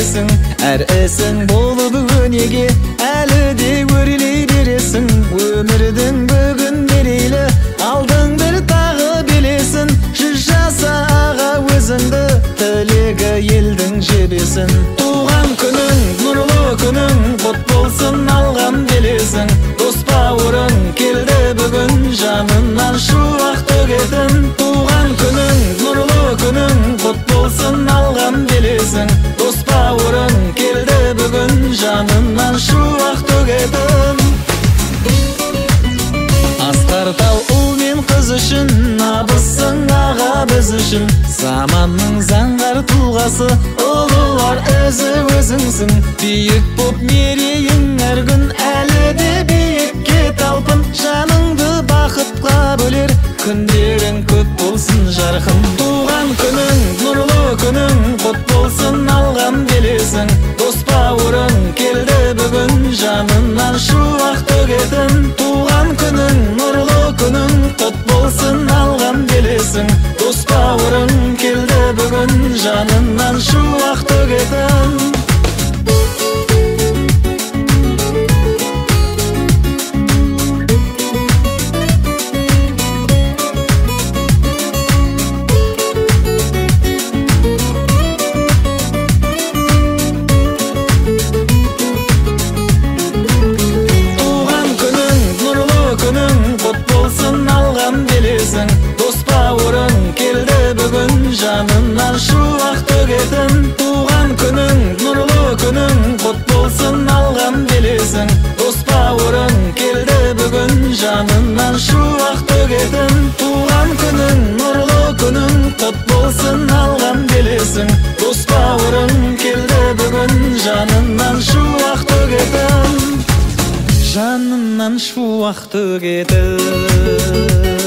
келесің, әр ісің болып өнеге, әлі де өрлей бересің. Өмірдің бүгін берейлі, алдың бір тағы белесін. Жүз жаса аға өзіңді, тілегі елдің жебесін. Туған күнің, нұрлы күнің, құт болсын алған белесің. Дос бауырың келді бүгін, жанынан шуақ төгетін. Туған күнің, нұрлы күнің, құт болсын алған белесің. Дос бауырың келді бүгін, жанынан шуақ төгетін. Асқар тау ұл мен қыз үшін, абыссың аға біз үшін. Заманның заңғар тұлғасы, ұлылар өзі өзіңсің. Биік боп мерейің әр күн, әлі де биікке талпын. Жаныңды бақытқа бөлер, күндерің көп болсын жарқын. Туған күнің, нұрлы күнің, құт болсын алған белесің. Дос бауырың келді бүгін, жанынан шуақ төгетін. Туған күнің, нұрлы күнің, құт болсын алған белесің. Дос бауырың келді бүгін, жанынан шуақ төгетін. Дос бауырың келді бүгін, жанынан шуақ төгетін. Туған күнің, нұрлы күнің, құт болсын алған белесің. Дос бауырың келді бүгін, жанынан шуақ төгетін. Туған күнің, нұрлы күнің, құт болсын алған белесің. Дос бауырың келді бүгін, жанынан шуақ төгетін. Жанынан шуақ төгетін.